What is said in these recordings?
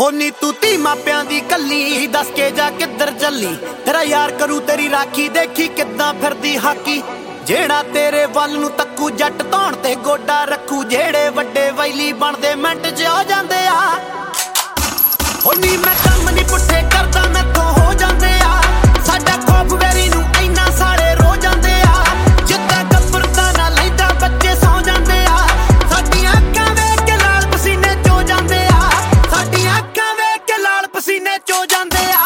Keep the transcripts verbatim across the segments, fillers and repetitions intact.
ਹੋਨੀ ਤੂੰ ਤੀ ਮਾਪਿਆਂ ਦੀ ਕੱਲੀ ਦੱਸ ਕੇ ਜਾ ਕਿੱਧਰ ਚੱਲੀ ਤੇਰਾ ਯਾਰ ਕਰੂ ਤੇਰੀ ਰਾਖੀ ਦੇਖੀ ਕਿੱਦਾਂ ਫਿਰਦੀ ਹਾਕੀ ਜਿਹੜਾ ਤੇਰੇ ਵੱਲ ਨੂੰ ਤੱਕੂ ਜੱਟ ਧੌਣ ਤੇ ਗੋਡਾ ਰੱਖੂ ਜਿਹੜੇ ਵੱਡੇ ਵੈਲੀ ਬਣਦੇ ਮਿੰਟ 'ਚ ਆ ਜਾਂਦੇ ਆ ਹੋਨੀ ਮੈਂ ਕੰਮ ਨਹੀਂ ਪੁੱਠੇ ਕਰਦਾ ਮੈਥੋਂ ਹੋ ਜਾਂਦੇ ਆ ਸਾਡਾ ਖੌਫ ਵੈਰੀ ਨੂੰ ਇੰਨਾ ਸਾਲੇ ਰੋ ਜਾਂਦੇ ਆ ਜਿੱਦਾਂ ਗੱਬਰ ਦਾ ਨਾ ਲੈਂਦਾ ਬੱਚੇ ਸੌ ਜਾਂਦੇ ਆ ਸਾਡੀਆਂ ਅੱਖਾਂ ਵੇਖ ਕੇ ਲਾਲ ਪਸੀਨੇ ਚੋ ਜਾਂਦੇ ਆ ਸਾਡੀਆਂ ਅੱਖਾਂ ਵੇਖ ਕੇ ਲਾਲ ਪਸੀਨੇ ਚੋ ਜਾਂਦੇ ਆ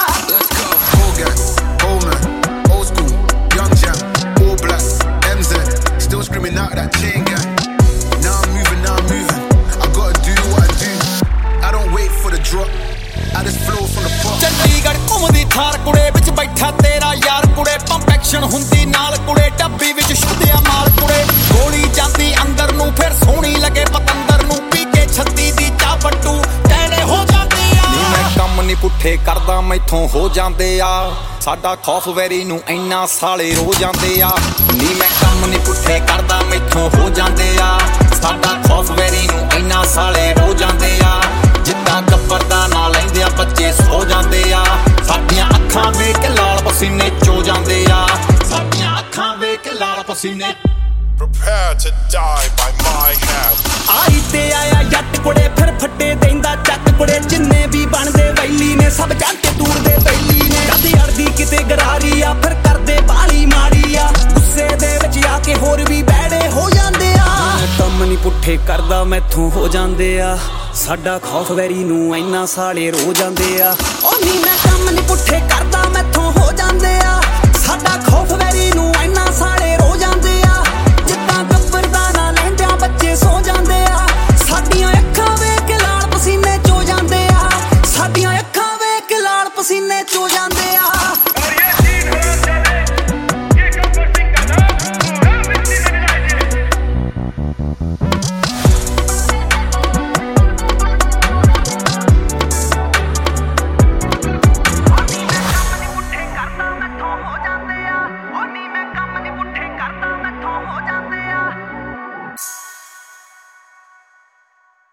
Screaming out that chain gang. Now I'm moving, now I'm moving. I gotta do what I do. I don't wait for the drop. I just flow from the pot. Chandigarh ਘੁੰਮਦੀ ਥਾਰ ਕੁੜੇ ਵਿੱਚ ਬੈਠਾ ਤੇਰਾ ਯਾਰ ਕੁੜੇ ਪੰਪ ਐਕਸ਼ਨ ਹੁੰਦੀ ਨਾਲ ਕੁੜੇ ਡੱਬੀ ਵਿੱਚ ਛੁੱਟਿਆ ਮਾਲ ਕੁੜੇ ਗੋਲੀ ਜਾਂਦੀ ਅੰਦਰ ਨੂੰ ਫਿਰ ਸੋਹਣੀ ਲੱਗੇ ਪਤੰਦਰ ਨੂੰ ਪੀ ਕੇ ਛੱਤੀ ਦੀ ਚਾਹ ਬੱਟੂ ਟੈਣੇ ਹੋ ਜਾਂਦੇ ਆ ਨੀ ਮੈਂ ਕੰਮ ਨਹੀਂ ਪੁੱਠੇ ਕਰਦਾ ਮੈਥੋਂ ਹੋ ਜਾਂਦੇ ਆ ਸਾਡਾ ਖੌਫ ਵੈਰੀ ਨੂੰ ਇੰਨਾ ਸਾਲੇ ਰੋ ਜਾਂਦੇ ਆ ਨੀ ਮੈਂ ਕੰਮ ਨਹੀਂ ਪੁੱਠੇ ਕਰਦਾ ਮੈਥੋਂ ਹੋ ਜਾਂਦੇ ਆ ਸਾਡਾ ਖੌਫ ਵੈਰੀ ਨੂੰ ਇੰਨਾ ਸਾਲੇ ਰੋ ਜਾਂਦੇ ਆ ਜਿੱਦਾਂ ਗੱਬਰ ਦਾ ਨਾਂ ਲੈਂਦੇ ਆ ਬੱਚੇ ਸੋ ਜਾਂਦੇ ਆ ਸਾਡੀਆਂ ਅੱਖਾਂ ਵੇਖ ਕੇ ਲਾਲ ਪਸੀਨੇ ਚੋ ਜਾਂਦੇ ਆ ਸਾਡੀਆਂ ਅੱਖਾਂ ਵੇਖ ਕੇ ਲਾਲ ਪਸੀਨੇ Prepare to die by my hand. ਆਈ ਤੇ ਆਇਆ ਜੱਟ ਕੁੜੇ ਫਿਰ ਫੱਟੇ ਦੇਂਦਾ ਚੱਕ ਕੁੜੇ ਜਿੰਨੇ ਵੀ ਬਣਦੇ ਵੈਲੀ ਨੇ ਸਭ ਚੱਕ ਕੇ ਤੂੜਦੇ ਬੈਲੀ ਨੇ ਕਦੀ ਅੜਦੀ ਕਿਤੇ ਗਰਾਰੀ ਆ ਫਿਰ ਕਰਦੇ ਬਾਲੀ ਮਾੜੀ ਆ ਗੁੱਸੇ ਦੇ ਵਿੱਚ ਆ ਕੇ ਹੋਰ ਵੀ ਬੈੜੇ ਹੋ ਜਾਂਦੇ ਆ ਕੰਮ ਨਹੀਂ ਪੁੱਠੇ ਕਰਦਾ ਮੈਥੋਂ ਹੋ ਜਾਂਦੇ ਆ ਸਾਡਾ ਖੌਫ ਵੈਰੀ ਨੂੰ ਇੰਨਾ ਸਾਲੇ ਰੋ ਜਾਂਦੇ ਆ ਉਹ ਨੀ ਮੈਂ